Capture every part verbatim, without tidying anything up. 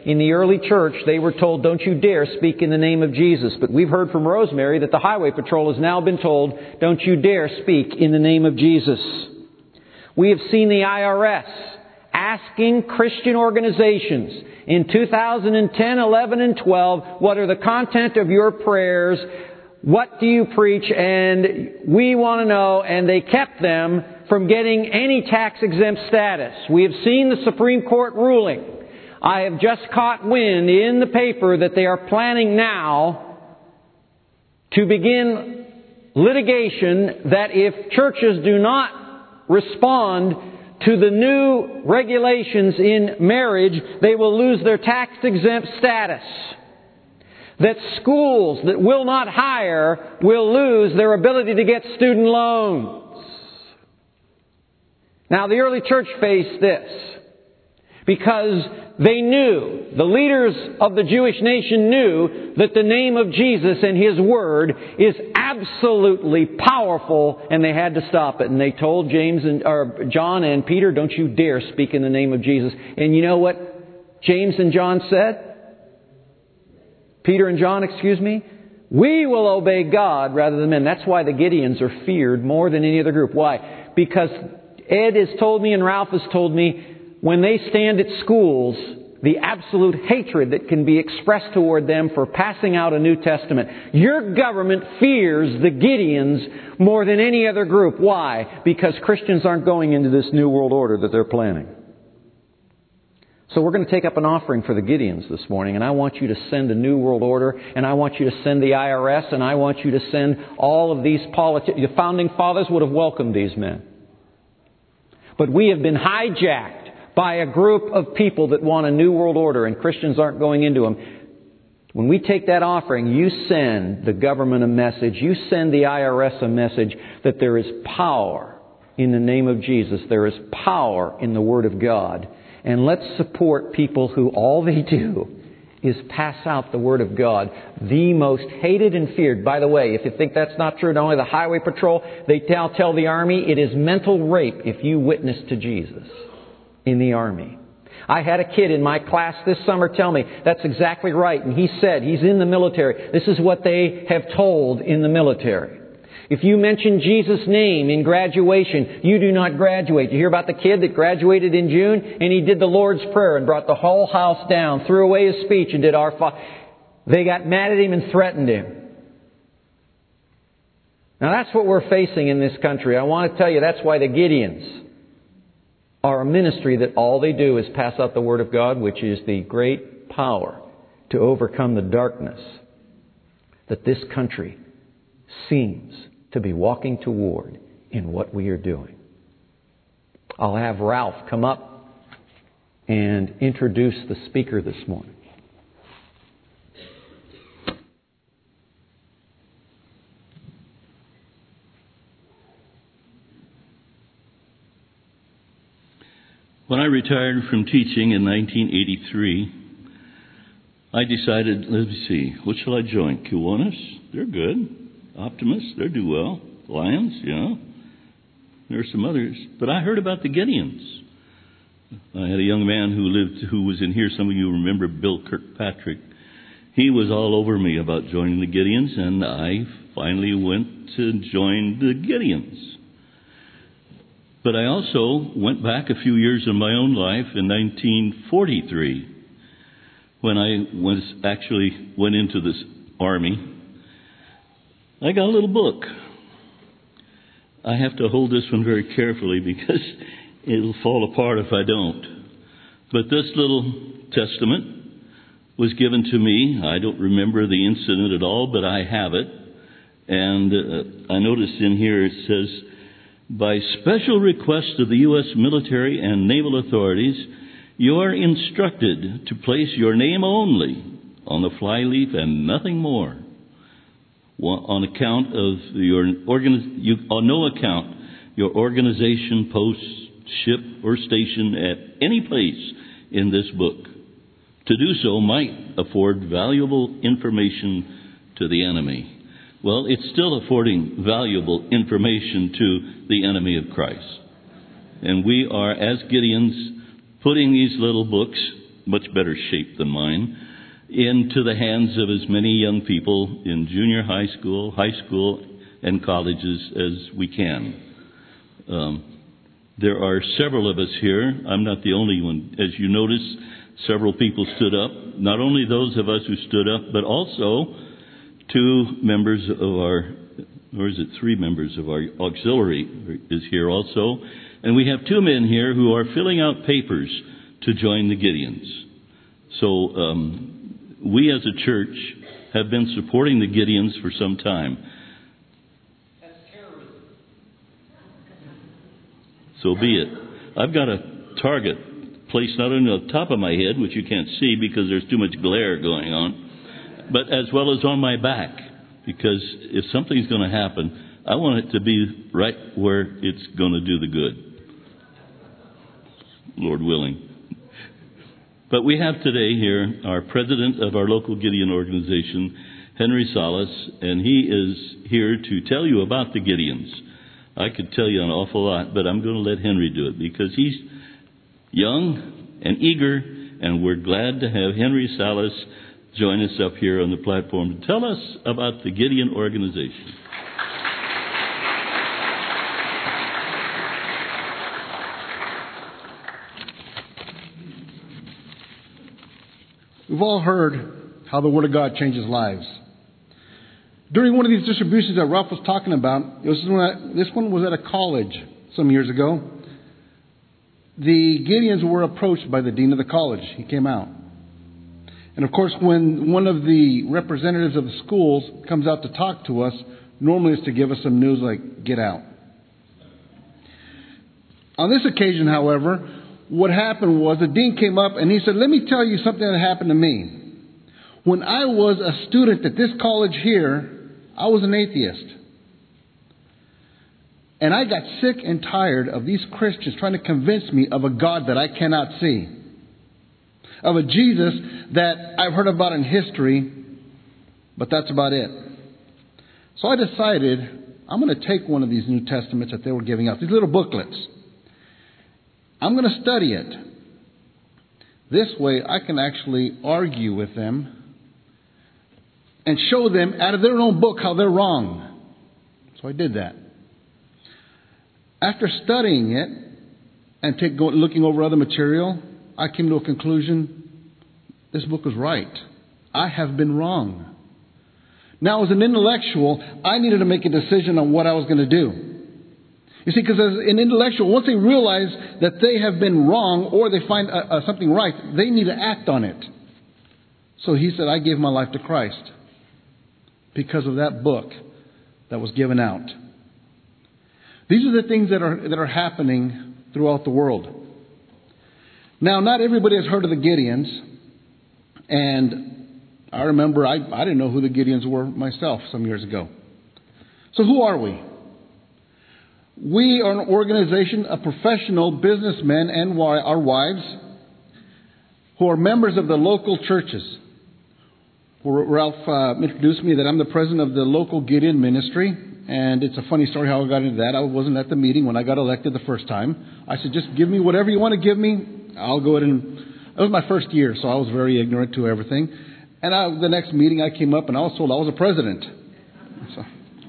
in the early church, they were told, don't you dare speak in the name of Jesus. But we've heard from Rosemary that the Highway Patrol has now been told, don't you dare speak in the name of Jesus. We have seen the I R S asking Christian organizations in two thousand ten, eleven, and twelve, what are the content of your prayers? What do you preach? And we want to know, and they kept them from getting any tax-exempt status. We have seen the Supreme Court ruling. I have just caught wind in the paper that they are planning now to begin litigation that if churches do not respond to the new regulations in marriage, they will lose their tax-exempt status. That schools that will not hire will lose their ability to get student loans. Now, the early church faced this because they knew, the leaders of the Jewish nation knew that the name of Jesus and His Word is absolutely powerful, and they had to stop it. And they told James and or John and Peter, don't you dare speak in the name of Jesus. And you know what James and John said? Peter and John, excuse me. We will obey God rather than men. That's why the Gideons are feared more than any other group. Why? Because Ed has told me and Ralph has told me, when they stand at schools, the absolute hatred that can be expressed toward them for passing out a New Testament. Your government fears the Gideons more than any other group. Why? Because Christians aren't going into this New World Order that they're planning. So we're going to take up an offering for the Gideons this morning, and I want you to send a New World Order, and I want you to send the I R S, and I want you to send all of these politicians. The Founding Fathers would have welcomed these men. But we have been hijacked by a group of people that want a New World Order, and Christians aren't going into them. When we take that offering, you send the government a message, you send the I R S a message that there is power in the name of Jesus. There is power in the Word of God. And let's support people who all they do is pass out the Word of God, the most hated and feared. By the way, if you think that's not true, not only the Highway Patrol, they now tell the Army it is mental rape if you witness to Jesus in the Army. I had a kid in my class this summer tell me that's exactly right. And he said, he's in the military. This is what they have told in the military. If you mention Jesus' name in graduation, you do not graduate. You hear about the kid that graduated in June and he did the Lord's Prayer and brought the whole house down, threw away his speech and did Our Father. They got mad at him and threatened him. Now that's what we're facing in this country. I want to tell you that's why the Gideons are a ministry that all they do is pass out the Word of God, which is the great power to overcome the darkness that this country seems to be walking toward in what we are doing. I'll have Ralph come up and introduce the speaker this morning. When I retired from teaching in nineteen eighty-three, I decided, let me see, what shall I join? Kiwanis? They're good. Optimists, they do well. Lions, yeah. There are some others. But I heard about the Gideons. I had a young man who lived, who was in here. Some of you remember Bill Kirkpatrick. He was all over me about joining the Gideons, and I finally went to join the Gideons. But I also went back a few years in my own life in nineteen forty-three, when I was actually went into this army. I got a little book. I have to hold this one very carefully because it'll fall apart if I don't. But this little testament was given to me. I don't remember the incident at all, but I have it. And uh, I noticed in here it says, by special request of the U S military and naval authorities, you are instructed to place your name only on the flyleaf and nothing more. On account of your organ, you, on no account, your organization, post, ship, or station at any place in this book. To do so might afford valuable information to the enemy. Well, it's still affording valuable information to the enemy of Christ. And we are, as Gideons, putting these little books much better shape than mine, into the hands of as many young people in junior high school, high school, and colleges as we can. Um, there are several of us here. I'm not the only one. As you notice, several people stood up. Not only those of us who stood up, but also two members of our, or is it three members of our auxiliary is here also. And we have two men here who are filling out papers to join the Gideons. So um, we as a church have been supporting the Gideons for some time. That's terrorism. So be it. I've got a target placed not only on the top of my head, which you can't see because there's too much glare going on, but as well as on my back. Because if something's going to happen, I want it to be right where it's going to do the good. Lord willing. But we have today here our president of our local Gideon organization, Henry Salas, and he is here to tell you about the Gideons. I could tell you an awful lot, but I'm going to let Henry do it because he's young and eager, and we're glad to have Henry Salas join us up here on the platform to tell us about the Gideon organization. We've all heard how the Word of God changes lives. During one of these distributions that Ralph was talking about, it was when I, this one was at a college some years ago. The Gideons were approached by the dean of the college. He came out. And of course, when one of the representatives of the schools comes out to talk to us, normally it's to give us some news like, get out. On this occasion, however, what happened was the dean came up and he said, let me tell you something that happened to me. When I was a student at this college here, I was an atheist. And I got sick and tired of these Christians trying to convince me of a God that I cannot see. Of a Jesus that I've heard about in history, but that's about it. So I decided I'm going to take one of these New Testaments that they were giving out, these little booklets. I'm going to study it. This way I can actually argue with them and show them out of their own book how they're wrong. So I did that. After studying it and take, go, looking over other material, I came to a conclusion. This book was right. I have been wrong. Now, as an intellectual, I needed to make a decision on what I was going to do. You see, because as an intellectual, once they realize that they have been wrong or they find uh, uh, something right, they need to act on it. So he said, I gave my life to Christ because of that book that was given out. These are the things that are that are happening throughout the world. Now, not everybody has heard of the Gideons. And I remember I, I didn't know who the Gideons were myself some years ago. So who are we? We are an organization of professional businessmen and our wives who are members of the local churches. Ralph uh, introduced me that I'm the president of the local Gideon ministry. And it's a funny story how I got into that. I wasn't at the meeting when I got elected the first time. I said, just give me whatever you want to give me. I'll go ahead and... It was my first year, so I was very ignorant to everything. And I, the next meeting I came up and I was told I was a president. So,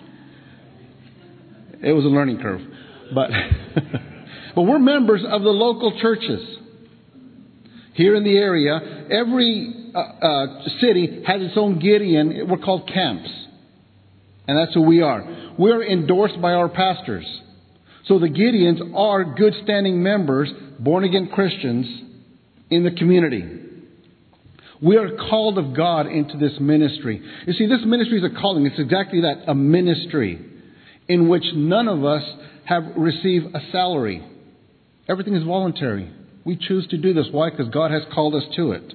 it was a learning curve. But, but we're members of the local churches. Here in the area, every uh, uh, city has its own Gideon. We're called camps. And that's who we are. We're endorsed by our pastors. So the Gideons are good standing members, born again Christians in the community. We are called of God into this ministry. You see, this ministry is a calling. It's exactly that, a ministry in which none of us have received a salary. Everything is voluntary. We choose to do this. Why? Because God has called us to it.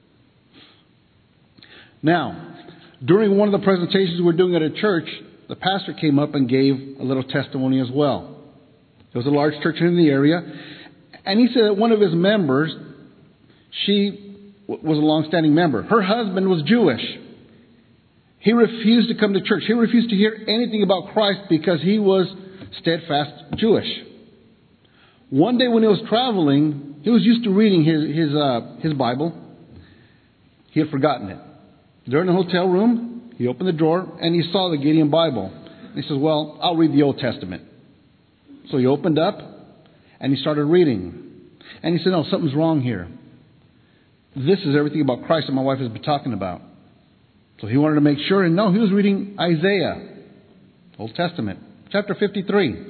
Now, during one of the presentations we're doing at a church, the pastor came up and gave a little testimony as well. It was a large church in the area. And he said that one of his members, she was a long-standing member. Her husband was Jewish. He refused to come to church. He refused to hear anything about Christ because he was steadfast Jewish. One day when he was traveling, he was used to reading his his uh, his Bible. He had forgotten it. During the hotel room, he opened the drawer and he saw the Gideon Bible. And he says, well, I'll read the Old Testament. So he opened up and he started reading. And he said, no, something's wrong here. This is everything about Christ that my wife has been talking about. So he wanted to make sure. And no, he was reading Isaiah, Old Testament, chapter fifty-three.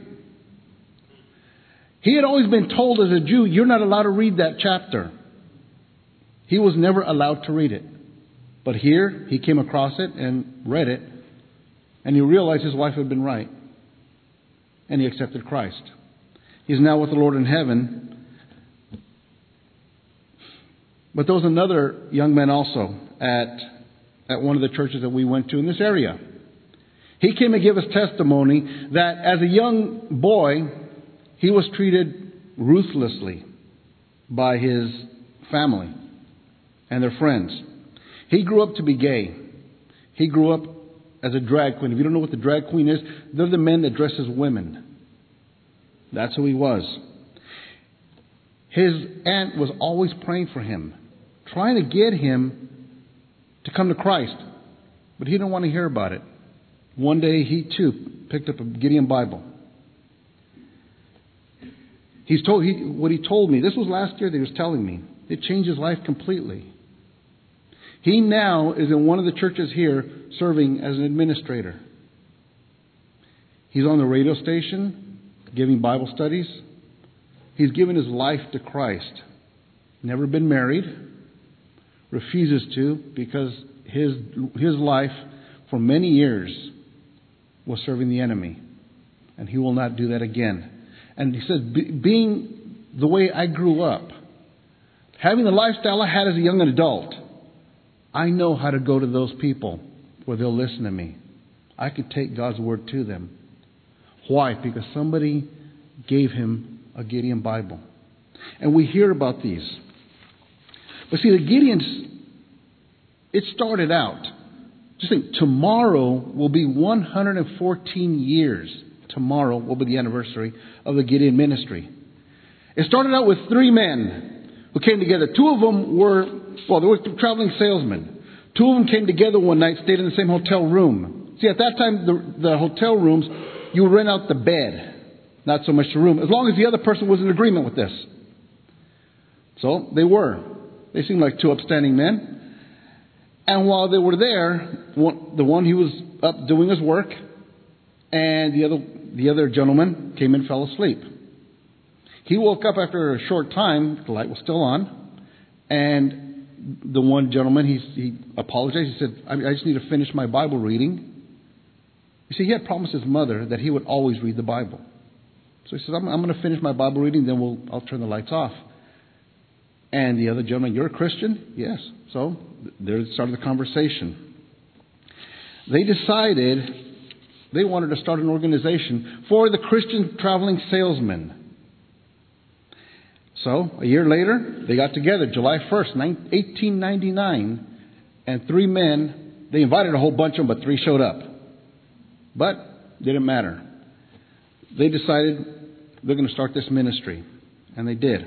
He had always been told as a Jew, you're not allowed to read that chapter. He was never allowed to read it. But here, he came across it and read it. And he realized his wife had been right. And he accepted Christ. He's now with the Lord in heaven. But there was another young man also at, at one of the churches that we went to in this area. He came and gave us testimony that as a young boy, he was treated ruthlessly by his family and their friends. He grew up to be gay. He grew up as a drag queen. If you don't know what the drag queen is, they're the men that dress as women. That's who he was. His aunt was always praying for him, trying to get him to come to Christ. But he didn't want to hear about it. One day he too picked up a Gideon Bible. He's told he, what he told me. This was last year that he was telling me. It changed his life completely. He now is in one of the churches here serving as an administrator. He's on the radio station giving Bible studies. He's given his life to Christ. Never been married. Refuses to because his his life for many years was serving the enemy. And he will not do that again. And he says, Be, being the way I grew up, having the lifestyle I had as a young adult, I know how to go to those people where they'll listen to me. I could take God's word to them. Why? Because somebody gave him a Gideon Bible. And we hear about these. But see, the Gideons, it started out. Just think, tomorrow will be one hundred fourteen years. Tomorrow will be the anniversary of the Gideon ministry. It started out with three men who came together. Two of them were, well, they were traveling salesmen. Two of them came together one night, stayed in the same hotel room. See, at that time, the, the hotel rooms, you would rent out the bed, not so much the room, as long as the other person was in agreement with this. So they were. They seemed like two upstanding men. And while they were there, one, the one he was up doing his work, and the other the other gentleman came and fell asleep. He woke up after a short time. The light was still on. And the one gentleman, he, he apologized. He said, I, I just need to finish my Bible reading. You see, he had promised his mother that he would always read the Bible. So he says, I'm, I'm going to finish my Bible reading, then we'll I'll turn the lights off. And the other gentleman, you're a Christian? Yes. So there started the conversation. They decided they wanted to start an organization for the Christian traveling salesmen. So a year later, they got together, July first, eighteen ninety-nine, and three men, they invited a whole bunch of them, but three showed up. But it didn't matter. They decided they're going to start this ministry. And they did.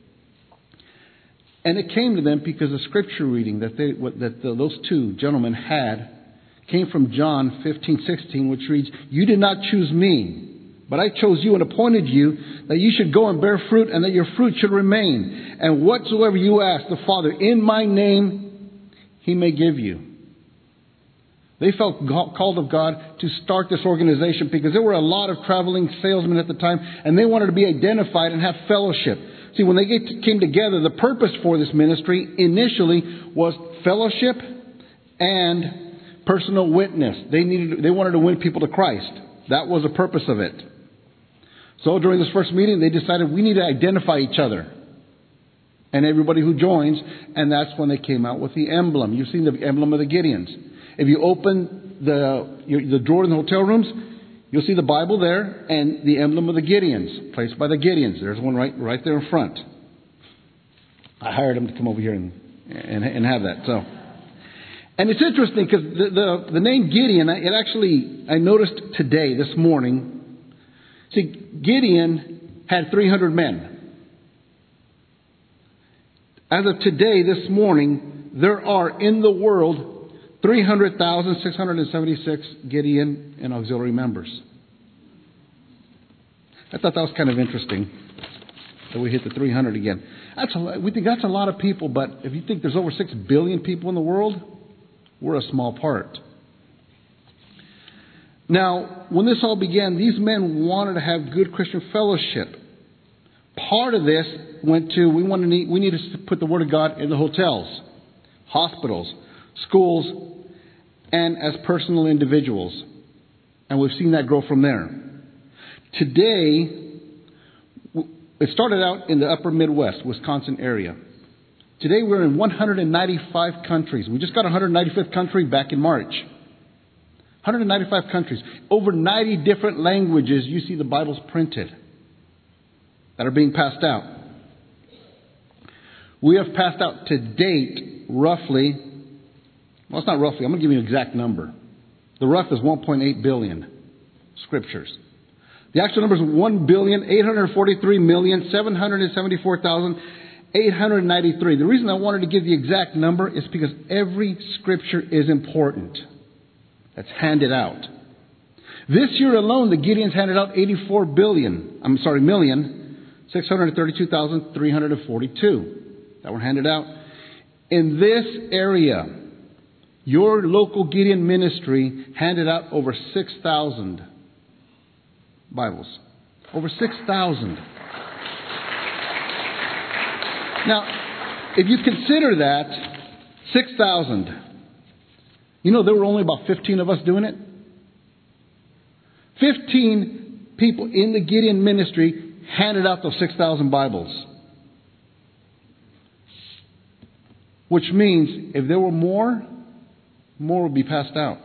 And it came to them because the scripture reading that they that the, those two gentlemen had came from John fifteen sixteen, which reads, you did not choose me, but I chose you and appointed you that you should go and bear fruit and that your fruit should remain. And whatsoever you ask the Father in my name, He may give you. They felt called of God to start this organization because there were a lot of traveling salesmen at the time and they wanted to be identified and have fellowship. See, when they get, came together, the purpose for this ministry initially was fellowship and personal witness. They needed, they wanted to win people to Christ. That was the purpose of it. So during this first meeting, they decided we need to identify each other. And everybody who joins, and that's when they came out with the emblem. You've seen the emblem of the Gideons. If you open the your, the drawer in the hotel rooms, you'll see the Bible there and the emblem of the Gideons, placed by the Gideons. There's one right right there in front. I hired them to come over here and and, and have that. So, and it's interesting because the, the the name Gideon, it actually I noticed today, this morning. See, Gideon had three hundred men. As of today, this morning, there are in the world three hundred thousand six hundred seventy-six Gideon and auxiliary members. I thought that was kind of interesting that we hit the three hundred again. That's a lot, we think that's a lot of people, but if you think there's over six billion people in the world, we're a small part. Now, when this all began, these men wanted to have good Christian fellowship. Part of this went to, we wanted to need, we needed to put the Word of God in the hotels, hospitals, schools, and as personal individuals. And we've seen that grow from there. Today, it started out in the upper Midwest, Wisconsin area. Today we're in one hundred ninety-five countries. We just got one hundred ninety-fifth country back in March. one hundred ninety-five countries. Over ninety different languages you see the Bibles printed that are being passed out. We have passed out to date roughly, well, it's not roughly, I'm going to give you an exact number. The rough is one point eight billion scriptures. The actual number is one billion eight hundred forty-three million seven hundred seventy-four thousand eight hundred ninety-three. The reason I wanted to give the exact number is because every scripture is important that's handed out. This year alone, the Gideons handed out eighty-four billion, I'm sorry, million, six hundred thirty-two thousand three hundred forty-two that were handed out. In this area, your local Gideon ministry handed out over six thousand Bibles. Over six thousand. Now, if you consider that, six thousand, you know there were only about fifteen of us doing it? fifteen people in the Gideon ministry handed out those six thousand Bibles. Which means if there were more, more would be passed out.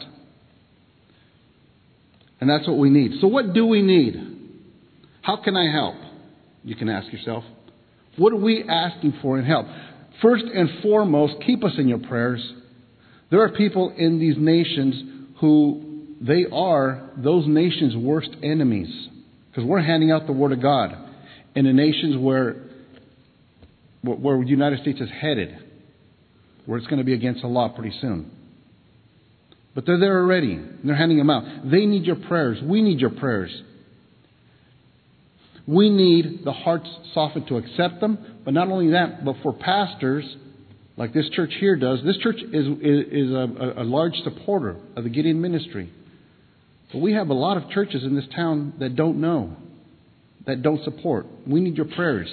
And that's what we need. So what do we need? How can I help? You can ask yourself. What are we asking for in help? First and foremost, keep us in your prayers. There are people in these nations who they are those nations' worst enemies. Because we're handing out the Word of God in the nations where, where the United States is headed. Where it's going to be against the law pretty soon. But they're there already. And they're handing them out. They need your prayers. We need your prayers. We need the hearts softened to accept them. But not only that, but for pastors, like this church here does. This church is, is, is a, a large supporter of the Gideon ministry. But we have a lot of churches in this town that don't know, that don't support. We need your prayers.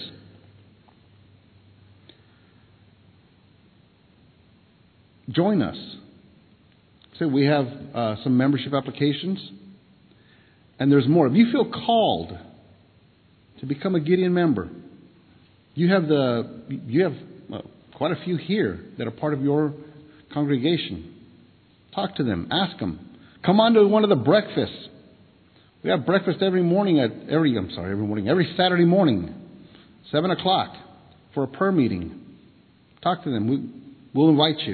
Join us. So we have uh, some membership applications, and there's more. If you feel called to become a Gideon member, you have the you have uh, quite a few here that are part of your congregation. Talk to them, ask them. Come on to one of the breakfasts. We have breakfast every morning at every I'm sorry every morning every Saturday morning, seven o'clock for a prayer meeting. Talk to them. We, we'll invite you.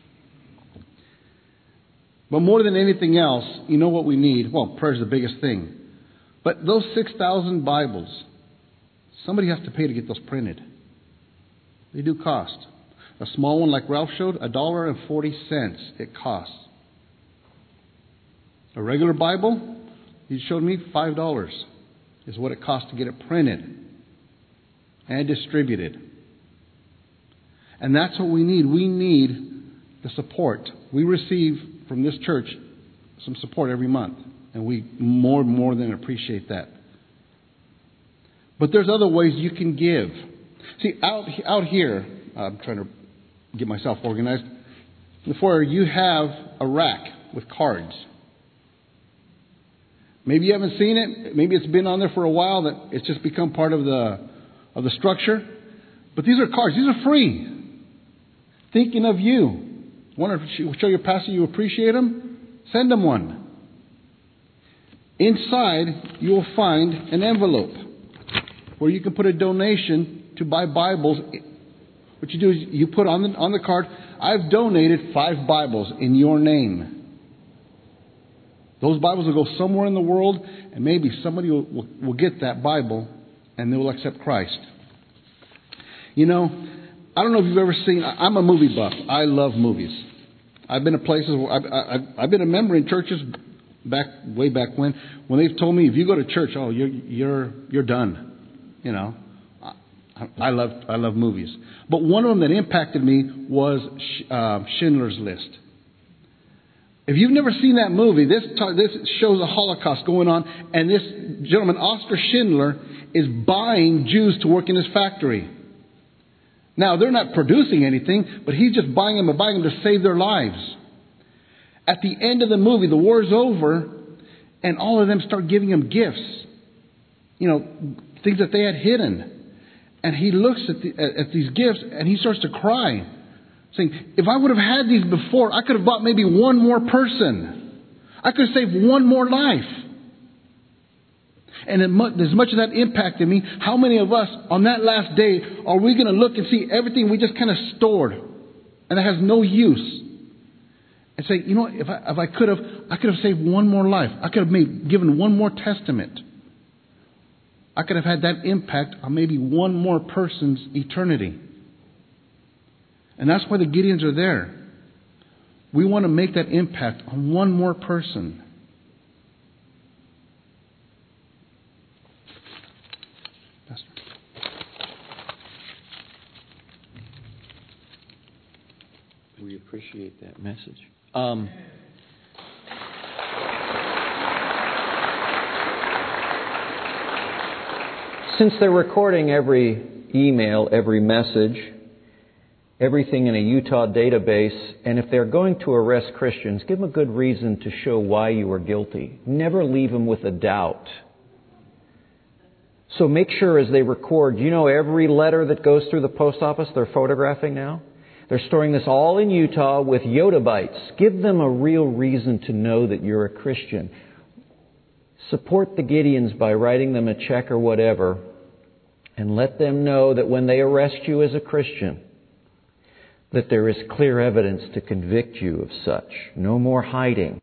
But more than anything else, you know what we need? Well, prayer is the biggest thing. But those six thousand Bibles, somebody has to pay to get those printed. They do cost. A small one like Ralph showed, a dollar and forty cents it costs. A regular Bible, he showed me five dollars is what it costs to get it printed and distributed. And that's what we need. We need the support. We receive from this church some support every month. And we more more than appreciate that. But there's other ways you can give. See, out, out here, uh, I'm trying to get myself organized. Before you have a rack with cards. Maybe you haven't seen it. Maybe it's been on there for a while that it's just become part of the of the structure. But these are cards. These are free. Thinking of you. Want to show your pastor you appreciate him? Send him one. Inside, you will find an envelope where you can put a donation to buy Bibles. What you do is you put on the, on the card, I've donated five Bibles in your name. Those Bibles will go somewhere in the world, and maybe somebody will, will, will get that Bible and they will accept Christ. You know, I don't know if you've ever seen, I'm a movie buff. I love movies. I've been to places where I've, I've, I've been a member in churches back way back when, when they've told me, if you go to church, oh, you're you're you're done. You know, I, I love I love movies. But one of them that impacted me was uh, Schindler's List. If you've never seen that movie, this this shows a Holocaust going on, and this gentleman, Oskar Schindler, is buying Jews to work in his factory. Now, they're not producing anything, but he's just buying them and buying them to save their lives. At the end of the movie, the war's over, and all of them start giving him gifts. You know, things that they had hidden. And he looks at, the, at, at these gifts, and he starts to cry, saying, if I would have had these before, I could have bought maybe one more person. I could have saved one more life. And as much as that impacted me, how many of us on that last day are we going to look and see everything we just kind of stored and that has no use? And say, you know what, if I, if I could have, I could have saved one more life. I could have made, given one more testament. I could have had that impact on maybe one more person's eternity. And that's why the Gideons are there. We want to make that impact on one more person. We appreciate that message. Um, since they're recording every email, every message, everything in a Utah database, and if they're going to arrest Christians, give them a good reason to show why you were guilty. Never leave them with a doubt. So make sure as they record, you know every letter that goes through the post office they're photographing now? They're storing this all in Utah with yottabytes. Give them a real reason to know that you're a Christian. Support the Gideons by writing them a check or whatever, and let them know that when they arrest you as a Christian, that there is clear evidence to convict you of such. No more hiding.